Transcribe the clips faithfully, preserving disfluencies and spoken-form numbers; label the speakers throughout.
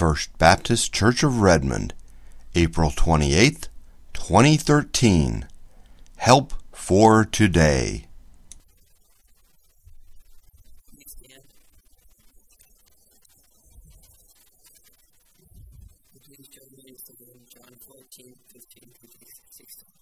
Speaker 1: First Baptist Church of Redmond, April twenty-eighth, twenty thirteen. Help for Today.
Speaker 2: John fourteen, fifteen through sixteen.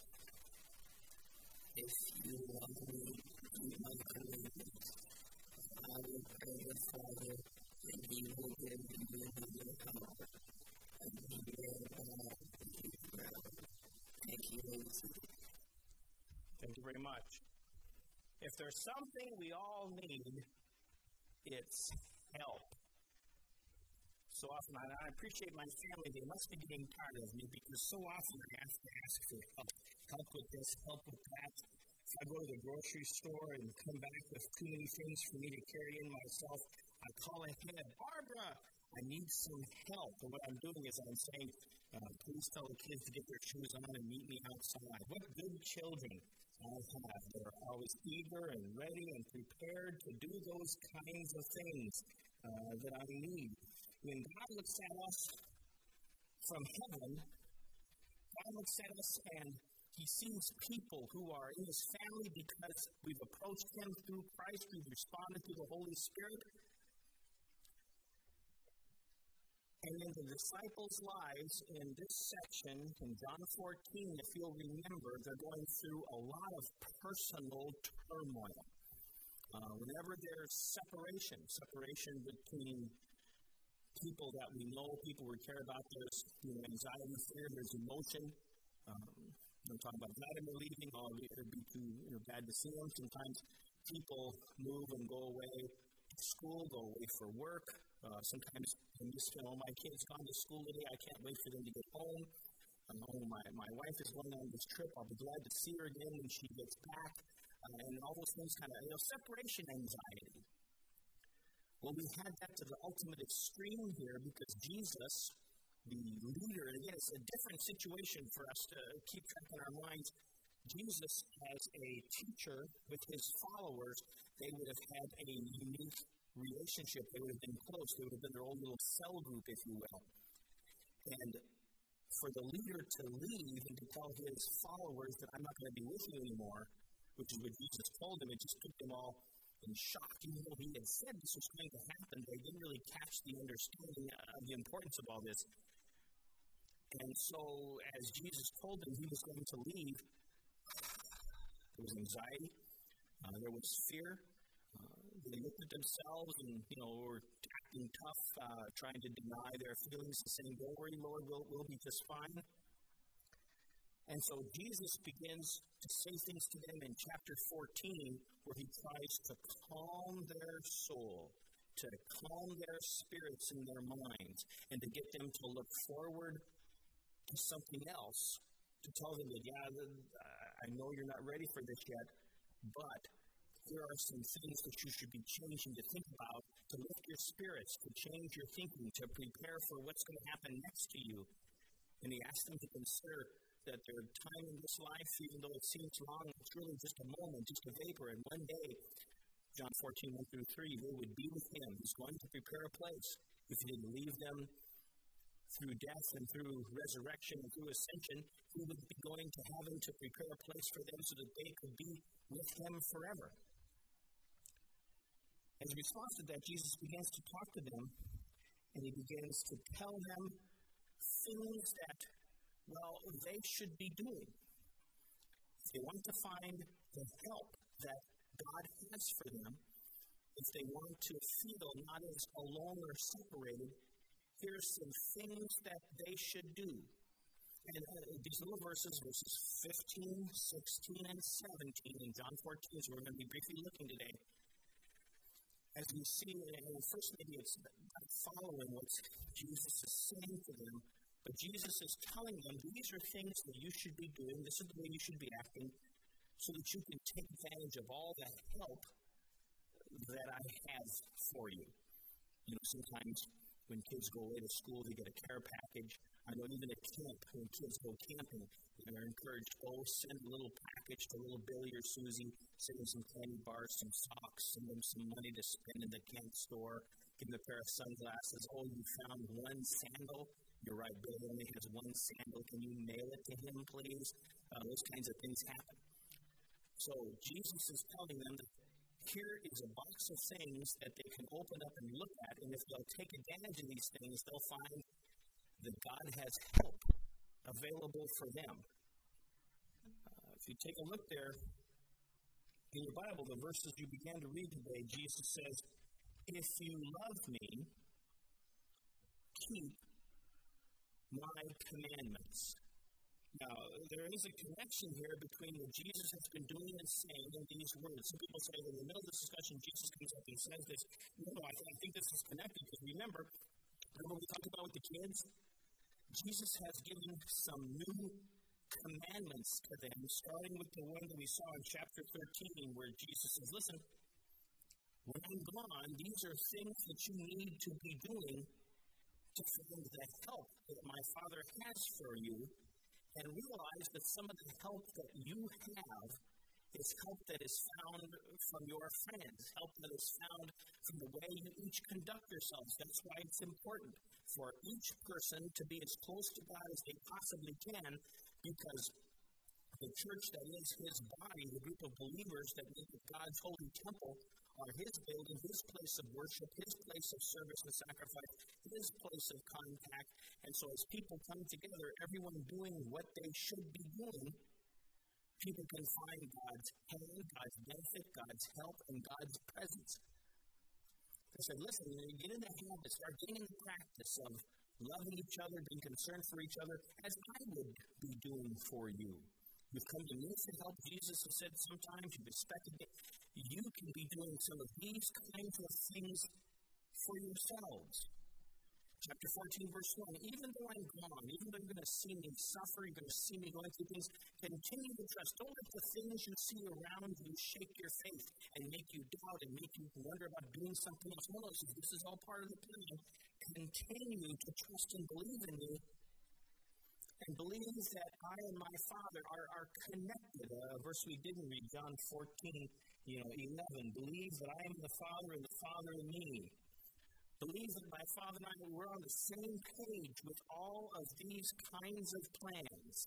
Speaker 2: If you love me, keep my commandments. I will pray the Father, and he will give you another Comforter, and he will abide with you forever. Thank you, Lord.
Speaker 3: Thank you very much. If there's something we all need, it's help. So often, I, I appreciate my family. They must be getting tired of me because so often I have to ask for help. Help with this, help with that. If I go to the grocery store and come back with too many things for me to carry in myself, I call ahead, Barbara, I need some help. And what I'm doing is I'm saying, uh, please tell the kids to get their shoes on and meet me outside. What good children I have that are always eager and ready and prepared to do those kinds of things uh, that I need. When God looks at us from heaven, God looks at us and he sees people who are in his family because we've approached him through Christ, we've responded to the Holy Spirit. And in the disciples' lives in this section, in John fourteen, if you'll remember, they're going through a lot of personal turmoil. Uh, whenever there's separation, separation between people that we know, people we care about, there's you know, anxiety, fear, there's emotion. Um, I'm talking about Vladimir leaving, oh, it would be too you know, bad to see him. Sometimes people move and go away to school, go away for work. Uh, sometimes I'm just, you know, my kid's gone to school today, I can't wait for them to get home. I know my, my wife is going on this trip, I'll be glad to see her again when she gets back. Uh, and all those things kind of, you know, separation anxiety. Well, we had that to the ultimate extreme here because Jesus, the leader, and again, it's a different situation for us to keep track in our minds. Jesus, as a teacher with his followers, they would have had a unique relationship. They would have been close. They would have been their own little cell group, if you will. And for the leader to leave and to tell his followers that I'm not going to be with you anymore, which is what Jesus told them, it just took them all in shock. Even though he had said this was going to happen, they didn't really catch the understanding of the importance of all this. And so, as Jesus told them he was going to leave, there was anxiety, uh, there was fear. Uh, they looked at themselves and, you know, were acting tough, uh, trying to deny their feelings and saying, don't worry, Lord, we'll, we'll be just fine. And so Jesus begins to say things to them in chapter fourteen where he tries to calm their soul, to calm their spirits and their minds, and to get them to look forward to something else, to tell them that, yeah, I know you're not ready for this yet, but there are some things that you should be changing to think about, to lift your spirits, to change your thinking, to prepare for what's going to happen next to you. And he asked them to consider that their time in this life, even though it seems long, it's really just a moment, just a vapor. And one day, John fourteen, one through three, they would be with him. He's going to prepare a place. If he didn't leave them through death and through resurrection and through ascension, he would be going to heaven to prepare a place for them so that they could be with him forever. As a response to that, Jesus begins to talk to them, and he begins to tell them things that, well, they should be doing. If they want to find the help that God has for them, if they want to feel not as alone or separated, here's some things that they should do. And uh, these little verses, verses fifteen, sixteen, and seventeen in John fourteen, so we're going to be briefly looking today. As we see, and first maybe it's not following what Jesus is saying to them, but Jesus is telling them these are things that you should be doing, this is the way you should be acting, so that you can take advantage of all the help that I have for you. You know, sometimes when kids go away to school, they get a care package. I know even at camp, when kids go camping, they're encouraged, oh, send a little package to little Billy or Susie, send them some candy bars, some socks, send them some money to spend in the camp store. Give him a pair of sunglasses. Oh, you found one sandal? You're right, Bill only has one sandal. Can you mail it to him, please? Uh, those kinds of things happen. So Jesus is telling them that here is a box of things that they can open up and look at, and if they'll take advantage of these things, they'll find that God has help available for them. Uh, if you take a look there in your Bible, the verses you began to read today, Jesus says, if you love me, keep my commandments. Now, there is a connection here between what Jesus has been doing and saying in these words. Some people say that in the middle of this discussion, Jesus comes up and says this. No, no, I, th- I think this is connected, because remember, remember what we talked about with the kids? Jesus has given some new commandments to them, starting with the one that we saw in chapter thirteen, where Jesus says, listen, when I'm gone, these are things that you need to be doing to find the help that my Father has for you, and realize that some of the help that you have is help that is found from your friends, help that is found from the way you each conduct yourselves. That's why it's important for each person to be as close to God as they possibly can, because the church that is his body, the group of believers that make God's holy temple, are his building, his place of worship, his place of service and sacrifice, his place of contact. And so as people come together, everyone doing what they should be doing, people can find God's hand, God's benefit, God's help, and God's presence. They said, listen, you get in the habit, start getting in the practice of loving each other, being concerned for each other, as I would be doing for you. You've come to me for help. Jesus has said sometimes you've expected it. You can be doing some of these kinds of things for yourselves. Chapter fourteen, verse one, even though I'm gone, even though you're going to see me suffer, you're going to see me going through things, continue to trust. Don't let the things you see around you shake your faith and make you doubt and make you wonder about doing something else. No, no, this is all part of the plan. Continue to trust and believe in me, and believe that I and my Father are, are connected. A verse we didn't read, John fourteen, you know, eleven. Believe that I am the Father and the Father in me. Believe that my Father and I were on the same page with all of these kinds of plans.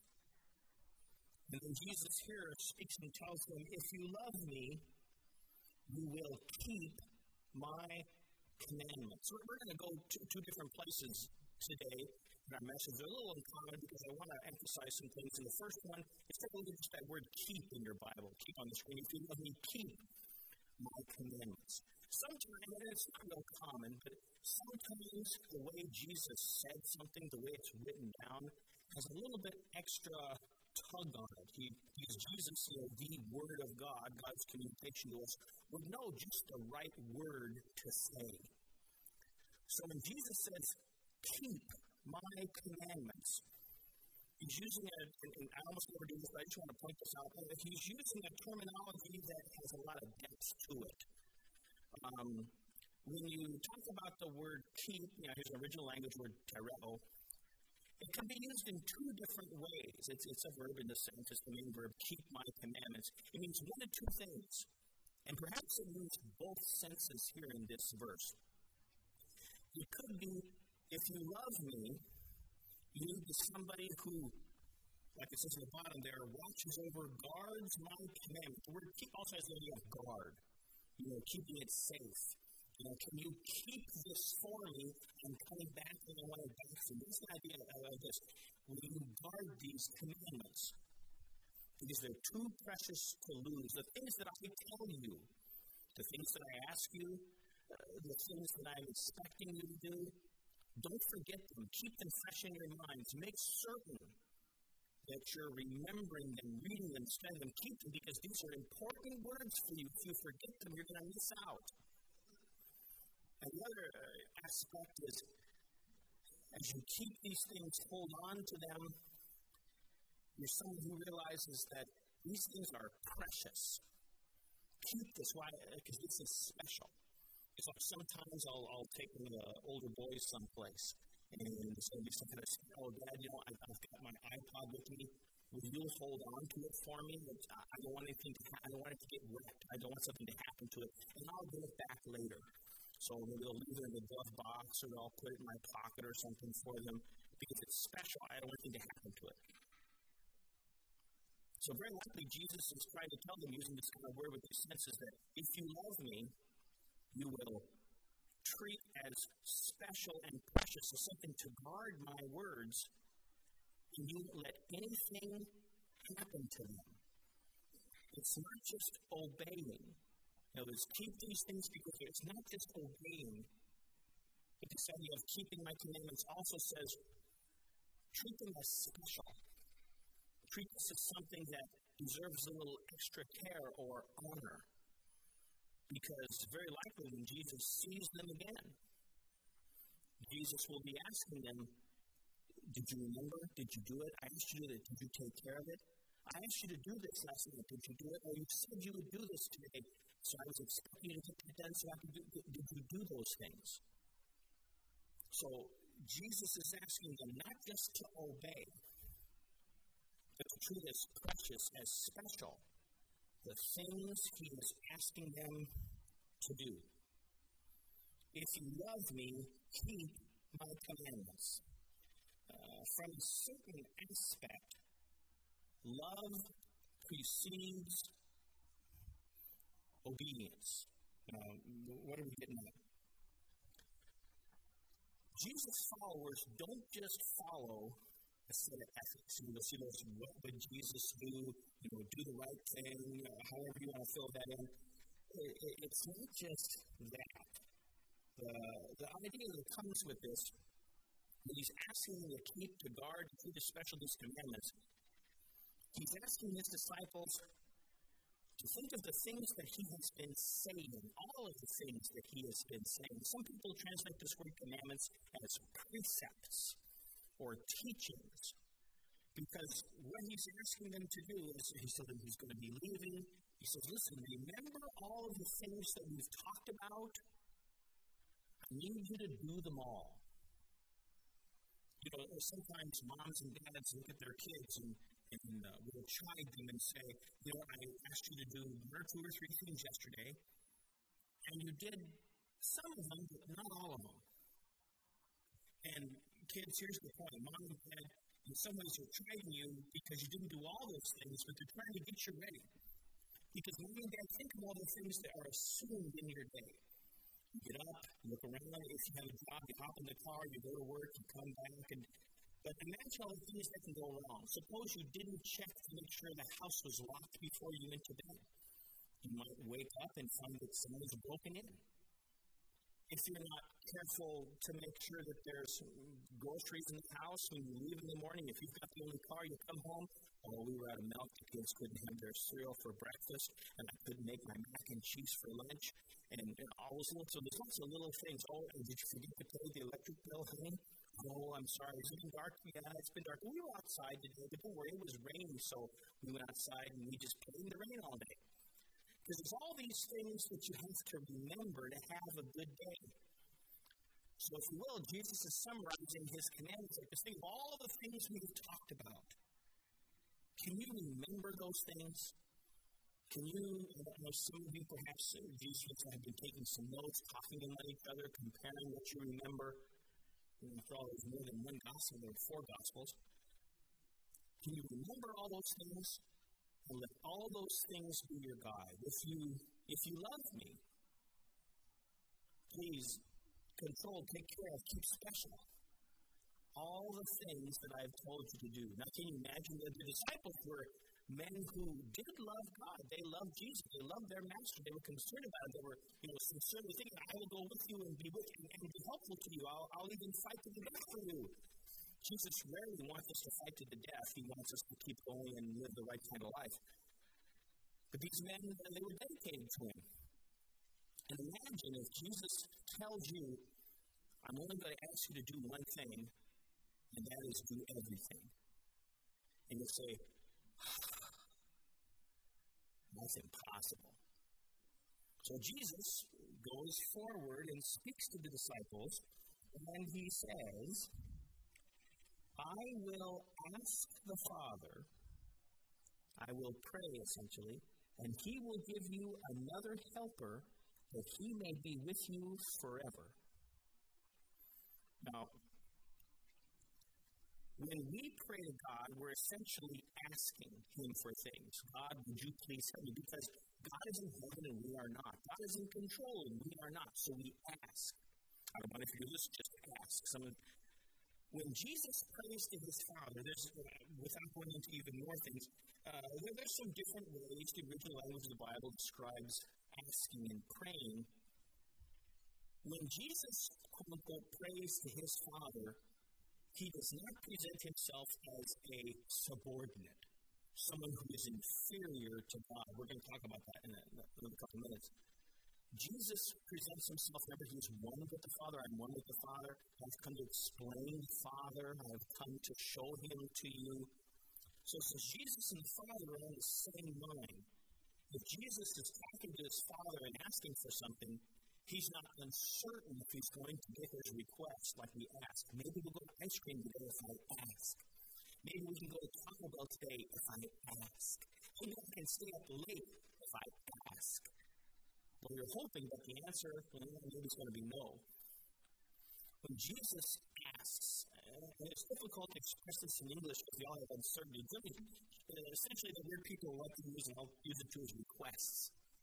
Speaker 3: And then Jesus here speaks and tells them, if you love me, you will keep my commandments. So we're going to go to two different places today in our message. They're a little uncommon because I want to emphasize some things. And the first one is take a look at just that word keep in your Bible. Keep on the screen. If you love me, keep my commandments. Sometimes, and it's not real common, but sometimes the way Jesus said something, the way it's written down, has a little bit extra tug on it. He, because Jesus, you know, the Word of God, God's communication to us, would know just the right word to say. So when Jesus says, keep my commandments, he's using a, and I almost never do this, but I just want to point this out, he's using a terminology that has a lot of depth to it. Um, when you talk about the word keep, you know, his original language word tereo, it can be used in two different ways. It's, it's a verb in the sense, it's the main verb, keep my commandments. It means one of two things, and perhaps it means both senses here in this verse. It could be, if you love me, you need somebody who, like it says at the bottom there, watches over, guards my commandments. The word keep also has the idea of guard. You know, keeping it safe. You know, can you keep this for me and coming back when I want it back from you? That's the idea of this. Will you guard these commandments? Because they're too precious to lose. The things that I tell you, the things that I ask you, uh, the things that I'm expecting you to do, don't forget them. Keep them fresh in your minds. Make certain that you're remembering them, reading them, studying them, keep them, because these are important words for you. If you forget them, you're going to miss out. And the other aspect is, as you keep these things, hold on to them, you're someone who realizes that these things are precious. Keep this. Why? Because this is special. It's like sometimes I'll, I'll take one of the older boys someplace, and there's going to be something that's, oh, Dad, you know, I've, I've got my iPod with me. Will you hold on to it for me? I don't want anything to ha- I don't want it to get wrecked. I don't want something to happen to it, and I'll give it back later. So maybe they'll leave it in the glove box, or they'll put it in my pocket or something for them because it's special. I don't want anything to happen to it. So very likely Jesus is trying to tell them, using this kind of word with these senses, that if you love me, you will treat as special and precious as something to guard my words, and you won't let anything happen to them. It's not just obeying. Now, let's keep these things because it's not just obeying, but this idea of keeping my commandments also says treat them as special. Treat this as something that deserves a little extra care or honor. Because very likely when Jesus sees them again, Jesus will be asking them, did you remember? Did you do it? I asked you to do it. Did you take care of it? I asked you to do this last night. Did you do it? Or you said you would do this today. So I was expecting you to get it done so I could do it. Did you do those things? So Jesus is asking them not just to obey, but to treat as precious, as special, the things he is asking them to do. If you love me, keep my commandments. Uh, from a certain aspect, love precedes obedience. Uh, what are we getting at? Jesus' followers don't just follow a set of ethics. You know, see those, what would Jesus do? You know, do the right thing, uh, however you want to fill that in. It, it, it's not just that. The, the idea that comes with this, that he's asking them to keep, to guard, to keep especially these commandments, he's asking his disciples to think of the things that he has been saying, all of the things that he has been saying. Some people translate this word commandments as precepts or teachings, because what he's asking them to do is, he said that he's going to be leaving. He says, listen, remember all of the things that we've talked about? I need you to do them all. You know, sometimes moms and dads look at their kids and, and uh, will chide them and say, you know, I asked you to do one or two or three things yesterday, and you did some of them, but not all of them. And kids, here's the point. Mom and dad, in some ways, are chiding you because you didn't do all those things, but they're trying to get you ready. Because mom and dad think of all the things that are assumed in your day. You get up, you look around, if you have a job, you hop in the car, you go to work, you come back, and but imagine all the things that can go wrong. Suppose you didn't check to make sure the house was locked before you went to bed. You might wake up and find that someone's broken in. If you're not careful to make sure that there's groceries in the house when you leave in the morning, if you've got the only car, you come home, oh, we were out of milk, the kids couldn't have their cereal for breakfast, and I couldn't make my mac and cheese for lunch, and, and all those little, so there's lots of little things. Oh, and did you forget to pay the electric bill, honey? Oh, I'm sorry, it's been dark. Yeah, it's been dark. We were outside today, but don't worry, it was raining, so we went outside and we just played in the rain all day. Because there's all these things that you have to remember to have a good day. So if you will, Jesus is summarizing his commandments like this. Think of all the things we've talked about. Can you remember those things? Can you, I know some of you perhaps, Jesus have been taking some notes, talking about each other, comparing what you remember. And after all, there's more than one gospel, there are four gospels. Can you remember all those things? And let all those things be your guide. If you, if you love me, please control, take care of, keep special all the things that I've told you to do. Now, can you imagine that the disciples were men who did love God? They loved Jesus. They loved their master. They were concerned about it. They were, you know, sincerely thinking, I will go with you and be with you and be helpful to you. I'll, I'll even fight to the death for you. Jesus rarely wants us to fight to the death. He wants us to keep going and live the right kind of life. But these men, they were dedicated to him. And imagine if Jesus tells you, I'm only going to ask you to do one thing, and that is do everything. And you say, that's impossible. So Jesus goes forward and speaks to the disciples, and he says, I will ask the Father, I will pray essentially, and he will give you another helper that he may be with you forever. Now, when we pray to God, we're essentially asking him for things. God, would you please help me? Because God is in heaven and we are not. God is in control and we are not. So we ask. I don't know if you do this, just ask. Some of, when Jesus prays to his Father, there's, uh, without going into even more things, uh, there, there's some different ways the original language of the Bible describes asking and praying. When Jesus, quote unquote, prays to his Father, he does not present himself as a subordinate, someone who is inferior to God. We're going to talk about that in a, in a couple minutes. Jesus presents himself, remember, he is one with the Father. I'm one with the Father. I've come to explain the Father. I've come to show him to you. So since Jesus and the Father are on the same mind, if Jesus is talking to his Father and asking for something, he's not uncertain if he's going to get his request like we ask. Maybe we'll go to ice cream today if I ask. Maybe we can go to Taco Bell today if I ask. Maybe I can stay up late if I ask. Well, you're hoping that the answer well, maybe is going to be no. When Jesus asks, and it's difficult to express this in English because we all have uncertainty. Essentially, the weird people like to use and I'll use it to his requests.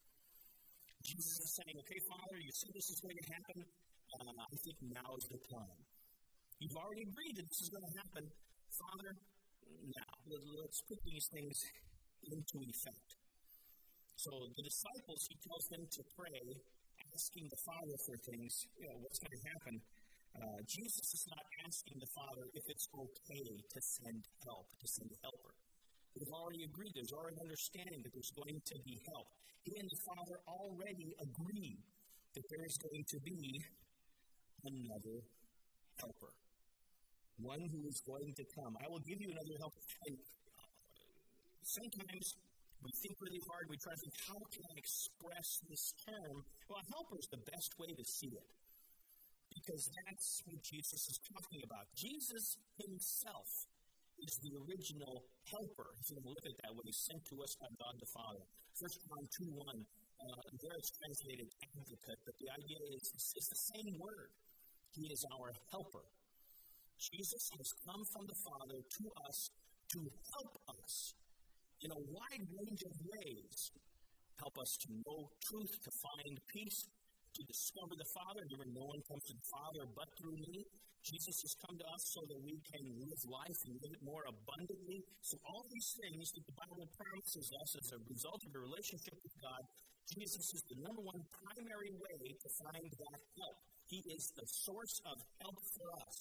Speaker 3: Jesus is saying, okay, Father, you see this is going to happen. Uh, I think now is the time. You've already agreed that this is going to happen. Father, now, let's put these things into effect. So the disciples, he tells them to pray, asking the Father for things, you know, what's going to happen. Uh, Jesus is not asking the Father if it's okay to send help, to send a helper. They've already agreed. There's already understanding that there's going to be help. He and the Father already agree that there is going to be another helper, one who is going to come. I will give you another helper. And sometimes we think really hard. We try to think, how can I express this term? Well, a helper is the best way to see it, because that's what Jesus is talking about. Jesus himself is the original helper. If you look at it that way, sent to us by God the Father. First John two one, uh, there it's translated advocate, but the idea is it's, it's the same word. He is our helper. Jesus has come from the Father to us to help us in a wide range of ways. Help us to know truth, to find peace, to discover the Father. Remember, no one comes to the Father but through me. Jesus has come to us so that we can live life and live it more abundantly. So all these things that the Bible promises us as a result of a relationship with God, Jesus is the number one primary way to find that help. He is the source of help for us.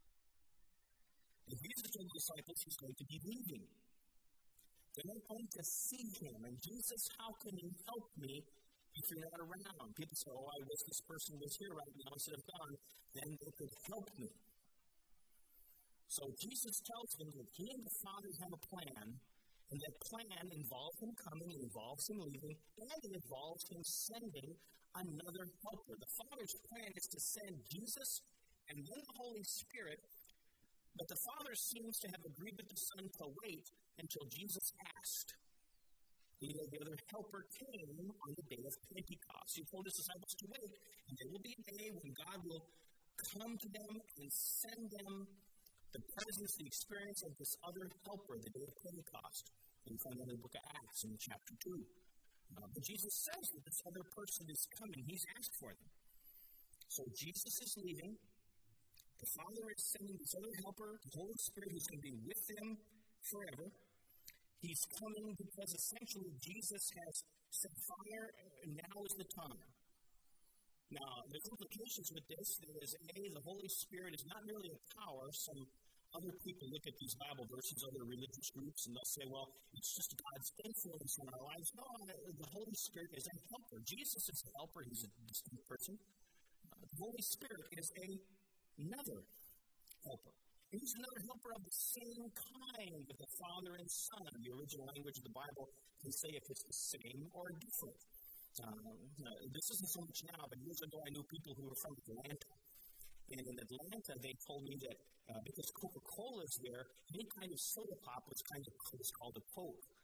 Speaker 3: And Jesus told the disciples he's going to be leaving. They're not going to see him. And Jesus, how can you help me if you're not around? People say, oh, I wish this person was here right now instead of gone. Then they could help me. So Jesus tells them that he and the Father have a plan, and that plan involves him coming, it involves him leaving, and it involves him sending another helper. The Father's plan is to send Jesus and then the Holy Spirit, but the Father seems to have agreed with the Son to wait until Jesus asked. The other helper came on the day of Pentecost. He told his disciples to wait, and there will be a day when God will come to them and send them the presence, the experience of this other helper, the day of Pentecost. And you find that in the book of Acts in chapter two. Uh, but Jesus says that this other person is coming. He's asked for them. So Jesus is leaving. The Father is sending this other helper, the Holy Spirit, who's going to be with them forever. He's coming because essentially Jesus has said, Father, now is the time. Now, there's implications with this. There is, A, the Holy Spirit is not merely a power. Some other people look at these Bible verses, other religious groups, and they'll say, well, it's just God's influence in our lives. No, the Holy Spirit is a helper. Jesus is a helper. He's a distinct person. Uh, the Holy Spirit is a, another helper. He's another helper of the same kind that the Father and Son. The original language of the Bible can say if it's the same or different. Um, uh, this isn't so much now, but years ago I knew people who were from Atlanta. And in Atlanta, they told me that uh, because Coca-Cola is there, any kind of soda pop was kind of was called a Coke.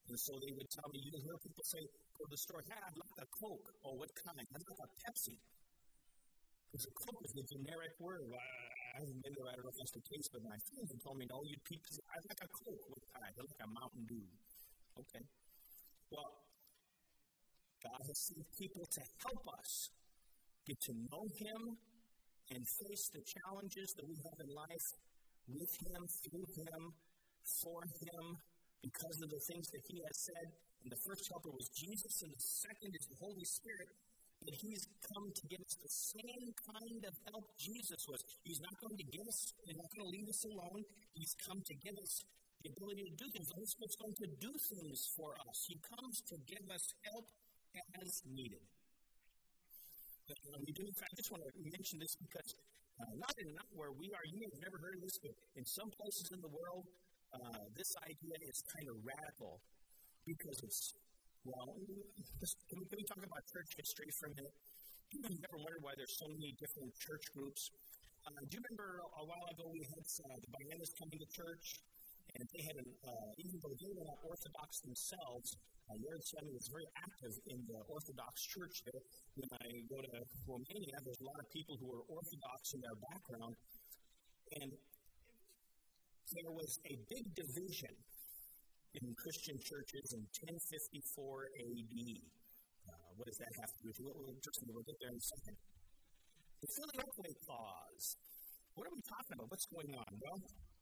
Speaker 3: And so they would tell me, you hear people say, go to the store, hey, I'd like a Coke. Oh, what kind? I'd like a Pepsi. Because a Coke is a generic word. Well, I haven't been there, I don't know if that's the case, but my friends have told me, no, you people, I'd like a Coke. What kind? I'd like a Mountain Dew. Okay. Well, God has sent people to help us get to know Him and face the challenges that we have in life with Him, through Him, for Him, because of the things that He has said. And the first helper was Jesus, and the second is the Holy Spirit. But He's come to give us the same kind of help Jesus was. He's not going to give us, He's not going to leave us alone. He's come to give us the ability to do things. The Holy Spirit's going to do things for us. He comes to give us help as needed. But, uh, we do, in fact, I just want to mention this because uh, not in not where we are, you may have never heard of this, but in some places in the world, uh, this idea is kind of radical because it's, well, just, can, we, can we talk about church history for a minute? You've never wondered why there's so many different church groups. Uh, do you remember a while ago we had uh, the Bananas coming to church? And they had, an, uh, even though they were not Orthodox themselves, uh, Jared Semi was very active in the Orthodox church there. When I go to Romania, there's a lot of people who are Orthodox in their background. And there was a big division in Christian churches in ten fifty-four A D. Uh, what does that have to do with it? We'll, we'll get there in a second. The Filioque Clause. What are we talking about? What's going on? Well,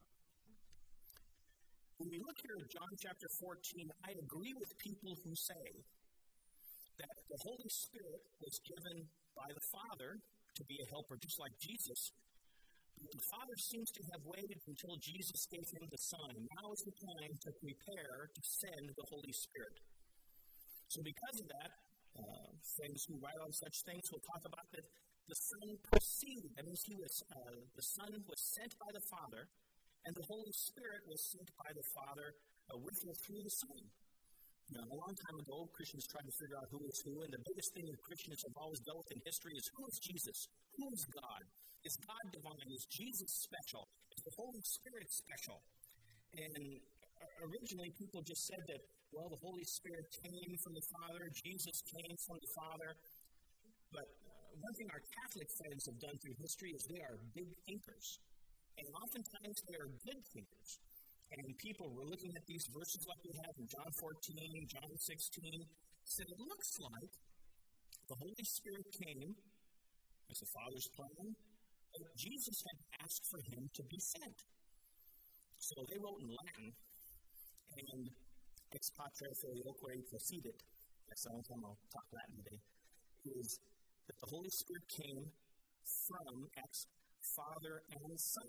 Speaker 3: when we look here at John chapter fourteen, I agree with people who say that the Holy Spirit was given by the Father to be a helper, just like Jesus. But the Father seems to have waited until Jesus gave him the Son. Now is the time to prepare to send the Holy Spirit. So because of that, uh, friends who write on such things will talk about that the Son proceeded. That means he was, uh, the Son was sent by the Father, and the Holy Spirit was sent by the Father uh, with or through the Son. Now, a long time ago, Christians tried to figure out who is who, and the biggest thing that Christians have always dealt with in history is who is Jesus? Who is God? Is God divine? Is Jesus special? Is the Holy Spirit special? And originally, people just said that, well, the Holy Spirit came from the Father, Jesus came from the Father. But uh, one thing our Catholic friends have done through history is they are big thinkers. And oftentimes they are good thinkers. And people were looking at these verses like we have in John fourteen, John sixteen, said it looks like the Holy Spirit came as the Father's plan, but Jesus had asked for him to be sent. So they wrote in Latin, and ex patre filioque proceeded. That's the only time I'll talk Latin today. Is that the Holy Spirit came from ex Father and Son.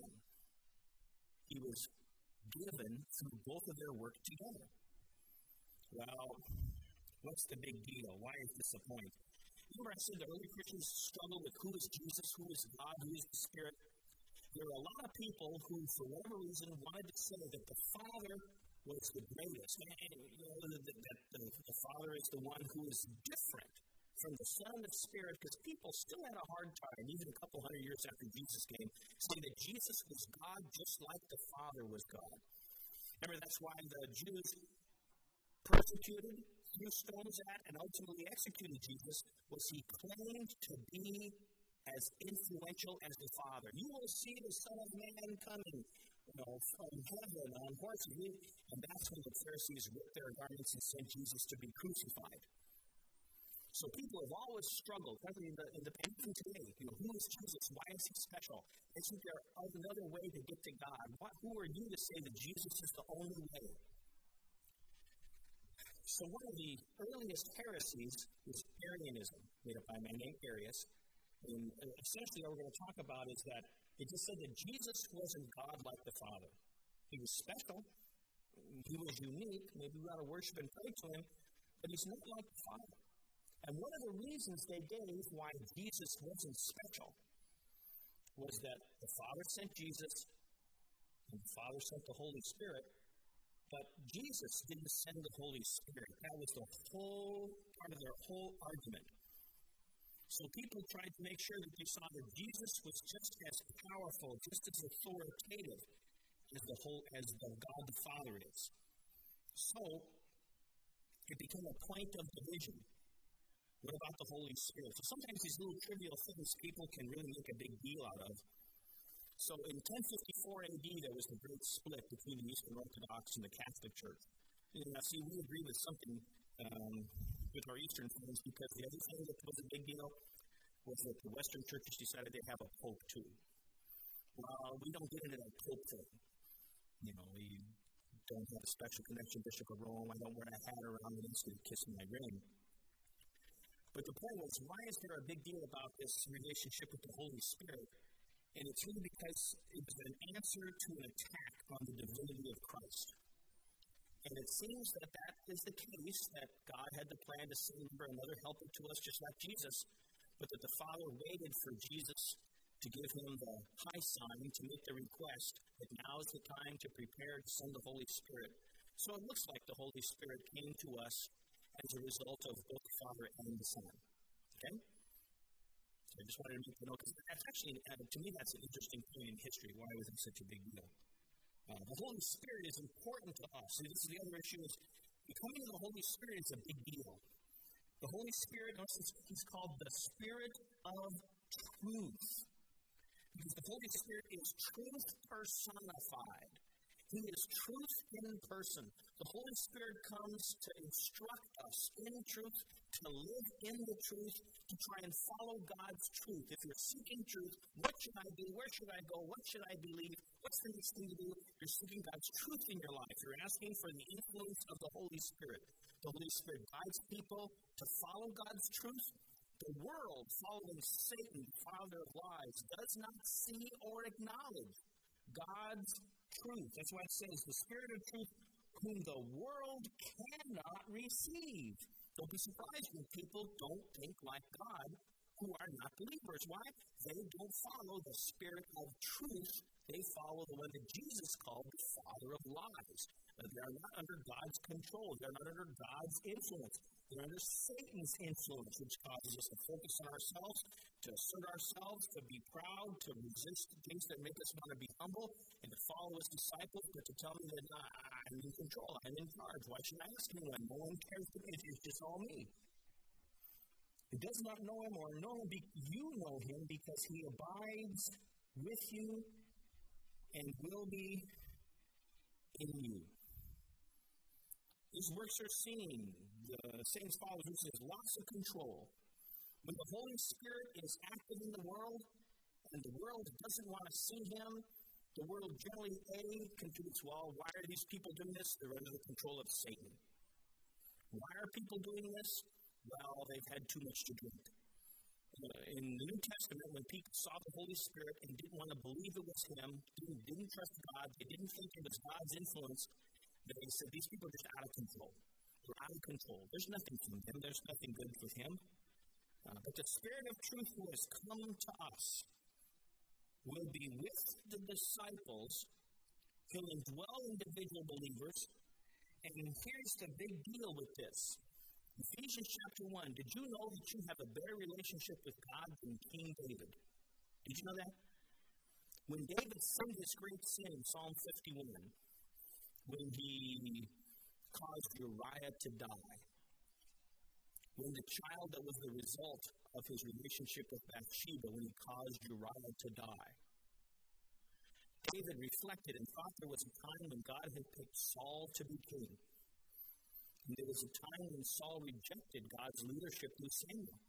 Speaker 3: He was given through both of their work together. Well, what's the big deal? Why is this a point? Remember I said the early Christians struggled with who is Jesus, who is God, who is the Spirit. There are a lot of people who, for whatever reason, wanted to say that the Father was the greatest. And, you know, that the, the, the Father is the one who is different from the Son and the Spirit, because people still had a hard time, even a couple hundred years after Jesus came, saying that Jesus was God just like the Father was God. Remember, that's why the Jews persecuted, threw stones at, and ultimately executed Jesus, was he claimed to be as influential as the Father. You will see the Son of Man coming, you know, from heaven on horses. And that's when the Pharisees ripped their garments and sent Jesus to be crucified. So people have always struggled, probably in the, in the even today, you know, who is Jesus? Why is he special? Isn't there another way to get to God? What, who are you to say that Jesus is the only way? So one of the earliest heresies was Arianism, made up by a man named Arius. And essentially what we're going to talk about is that it just said that Jesus wasn't God like the Father. He was special. He was unique. Maybe we ought to worship and pray to him, but he's not like the Father. And one of the reasons they gave why Jesus wasn't special was that the Father sent Jesus, and the Father sent the Holy Spirit, but Jesus didn't send the Holy Spirit. That was the whole part of their whole argument. So people tried to make sure that they saw that Jesus was just as powerful, just as authoritative as the whole as the God the Father is. So It became a point of division. What about the Holy Spirit? So sometimes these little trivial things people can really make a big deal out of. So in ten fifty-four A D, there was the great split between the Eastern Orthodox and the Catholic Church. And now, see, we agree with something um, with our Eastern friends, because the other thing that was a big deal was that the Western churches decided they have a pope too. Well, we don't get into that pope thing. You know, we don't have a special connection, Bishop of Rome. I don't wear a hat around the instead of kissing my ring. But the point was, why is there a big deal about this relationship with the Holy Spirit? And it's really because it was an answer to an attack on the divinity of Christ. And it seems that that is the case, that God had the plan to send another helper to us just like Jesus, but that the Father waited for Jesus to give him the high sign to make the request that now is the time to prepare to send the Holy Spirit. So it looks like the Holy Spirit came to us as a result of both the Father and the Son. Okay? So I just wanted to make you know, because that's actually, uh, to me, that's an interesting point in history. Why was it such a big deal? Uh, the Holy Spirit is important to us. And this is the other issue, is becoming the Holy Spirit is a big deal. The Holy Spirit, notice he's called the Spirit of Truth. Because the Holy Spirit is truth personified. He is truth in person. The Holy Spirit comes to instruct us in truth, to live in the truth, to try and follow God's truth. If you're seeking truth, what should I do? Where should I go? What should I believe? What's the next thing to do? You're seeking God's truth in your life. You're asking for the influence of the Holy Spirit. The Holy Spirit guides people to follow God's truth. The world, following Satan, the father of lies, does not see or acknowledge God's truth. That's why it says, the Spirit of truth, whom the world cannot receive. Don't be surprised when people don't think like God, who are not believers. Why? They don't follow the Spirit of truth. They follow the one that Jesus called the father of lies. They are not under God's control. They are not under God's influence. They're under Satan's influence, which causes us to focus on ourselves, to assert ourselves, to be proud, to resist things that make us want to be humble, and to follow his disciples, but to tell me that I'm in control, I'm in charge. Why should I ask anyone? No one cares to me. It's just all me. It does not know him or know him. You know him because he abides with you and will be in you. His works are seen. The same follows, which says loss of control. When the Holy Spirit is active in the world, and the world doesn't want to see him, the world generally, A, contributes, well, why are these people doing this? They're under the control of Satan. Why are people doing this? Well, they've had too much to drink. Uh, in the New Testament, when people saw the Holy Spirit and didn't want to believe it was him, didn't, didn't trust God, they didn't think it was God's influence, they said, these people are just out of control. They're out of control. There's nothing from them. There's nothing good with him. Uh, but the Spirit of truth who has come to us will be with the disciples. He'll indwell individual believers. And here's the big deal with this. Ephesians chapter one, did you know that you have a better relationship with God than King David? Did you know that? When David sinned his great sin in Psalm fifty-one, when he caused Uriah to die, when the child that was the result of his relationship with Bathsheba, when he caused Uriah to die, David reflected and thought there was a time when God had picked Saul to be king. And there was a time when Saul rejected God's leadership through Samuel.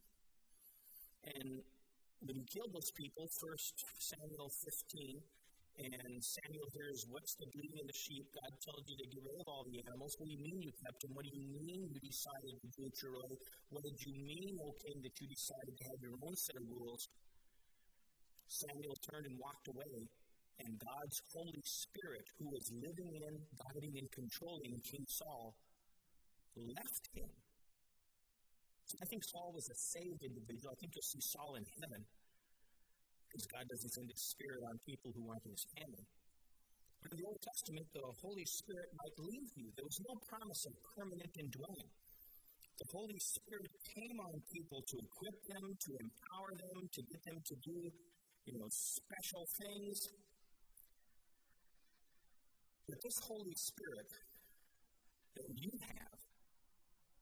Speaker 3: And when he killed those people, First Samuel fifteen, and Samuel hears, what's the bleating of the sheep? God told you to get rid of all the animals. What do you mean you kept them? What do you mean you decided to do it your way? What did you mean, O king, that you decided to have your own set of rules? Samuel turned and walked away, and God's Holy Spirit, who was living in, guiding, and controlling King Saul, left him. So I think Saul was a saved individual. I think you'll see Saul in heaven, because God doesn't send his Spirit on people who aren't his family. But in the Old Testament, the Holy Spirit might leave you. There was no promise of permanent indwelling. The Holy Spirit came on people to equip them, to empower them, to get them to do, you know, special things. But this Holy Spirit that you have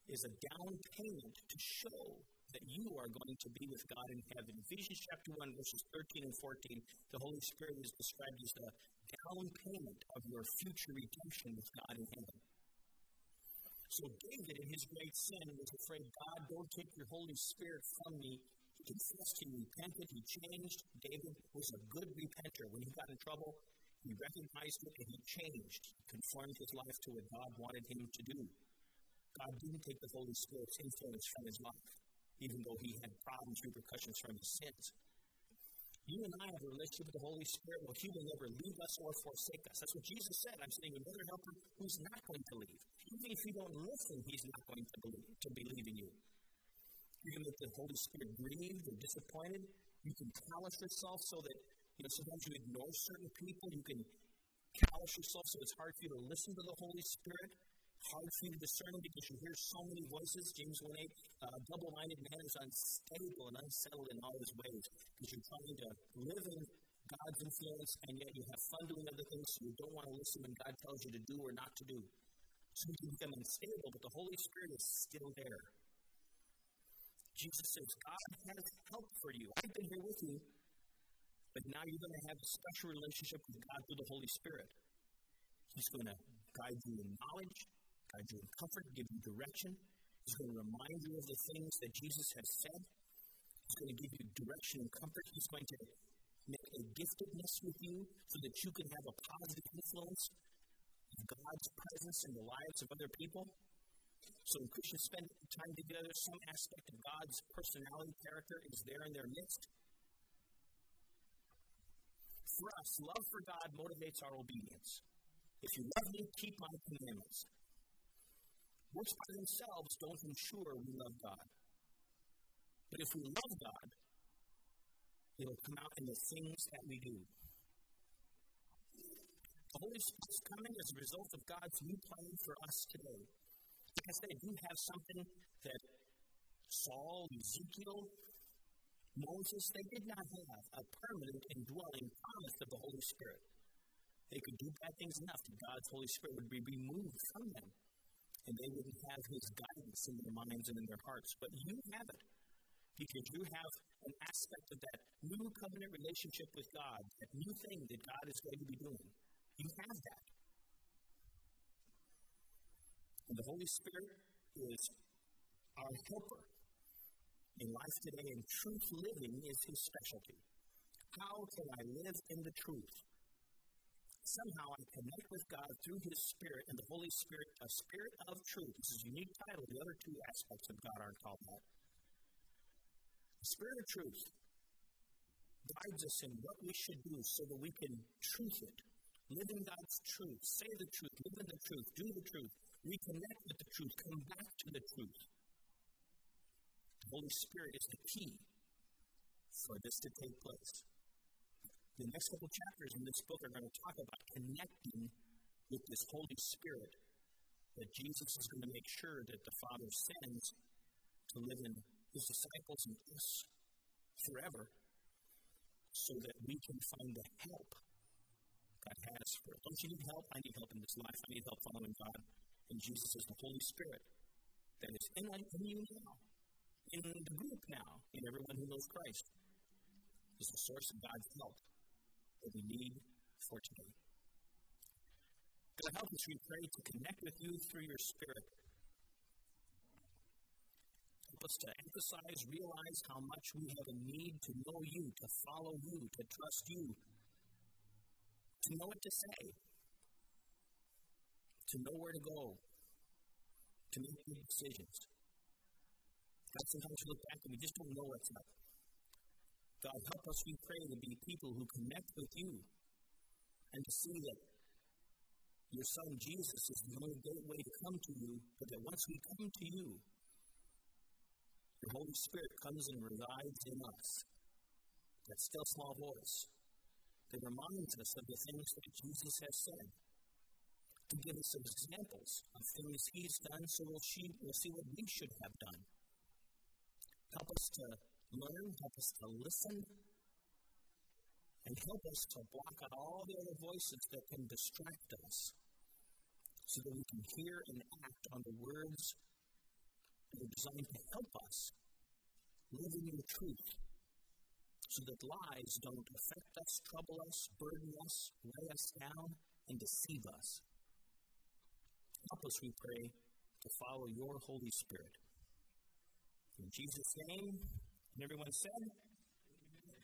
Speaker 3: is a down payment to show that you are going to be with God in heaven. Ephesians chapter one, verses thirteen and fourteen, the Holy Spirit is described as the down payment of your future redemption with God in heaven. So David, in his great sin, was afraid, God, don't take your Holy Spirit from me. He confessed, he repented, he changed. David was a good repenter. When he got in trouble, he recognized it and he changed. He conformed his life to what God wanted him to do. God didn't take the Holy Spirit's influence from his life, even though he had problems, repercussions from his sins. You and I have a relationship with the Holy Spirit. Well, he will never leave us or forsake us. That's what Jesus said. I'm saying another helper who's not going to leave. Even if you don't listen, he's not going to believe, to believe in you. Even if the Holy Spirit grieved or disappointed, you can callous yourself so that, you know, sometimes you ignore certain people. You can callous yourself so it's hard for you to listen to the Holy Spirit. Hard for you to discern because you hear so many voices. James one eight, a uh, double-minded man is unstable and unsettled in all his ways because you're trying to live in God's influence and yet you have fun doing other things so you don't want to listen when God tells you to do or not to do. So you can become unstable, but the Holy Spirit is still there. Jesus says, God has help for you. I've been here with you, but now you're going to have a special relationship with God through the Holy Spirit. He's going to guide you in knowledge, guide you in comfort, give you direction. He's going to remind you of the things that Jesus has said. He's going to give you direction and comfort. He's going to make a giftedness with you so that you can have a positive influence of God's presence in the lives of other people. So when Christians spend time together, some aspect of God's personality, character is there in their midst. For us, love for God motivates our obedience. If you love me, keep my commandments. Works by themselves don't ensure we love God. But if we love God, it'll come out in the things that we do. The Holy Spirit is coming as a result of God's new plan for us today. Like I said, you have something that Saul, Ezekiel, Moses, they did not have a permanent indwelling promise of the Holy Spirit. They could do bad things enough that God's Holy Spirit would be removed from them, and they wouldn't have his guidance in their minds and in their hearts. But you have it, because you have an aspect of that new covenant relationship with God, that new thing that God is going to be doing. You have that. And the Holy Spirit is our helper in life today, and truth living is his specialty. How can I live in the truth? Somehow I connect with God through his Spirit, and the Holy Spirit, a Spirit of truth. This is a unique title. The other two aspects of God aren't called that. The Spirit of truth guides us in what we should do so that we can truth it. Live in God's truth. Say the truth. Live in the truth. Do the truth. Reconnect with the truth. Come back to the truth. The Holy Spirit is the key for this to take place. The next couple chapters in this book are going to talk about connecting with this Holy Spirit that Jesus is going to make sure that the Father sends to live in his disciples and us forever so that we can find the help God has for us. Don't you need help? I need help in this life. I need help following God. And Jesus is the Holy Spirit that is in, in you now, in the group now, in everyone who knows Christ, is the source of God's help that we need for today. God help us, we pray, to connect with you through your Spirit. Help us to emphasize, realize how much we have a need to know you, to follow you, to trust you, to know what to say, to know where to go, to make good decisions. God, sometimes we look back and we just don't know what's up. God, help us, we pray, to be people who connect with you and to see that your Son, Jesus, is the only gateway to come to you, but that once we come to you, the Holy Spirit comes and resides in us. That still small voice that reminds us of the things that Jesus has said, to give us some examples of things he's done so we'll see, we'll see what we should have done. Help us to learn, help us to listen, and help us to block out all the other voices that can distract us so that we can hear and act on the words They're designed to help us live in your truth so that lies don't affect us, trouble us, burden us, weigh us down, and deceive us. Help us, we pray, to follow your Holy Spirit. In Jesus' name, and everyone said,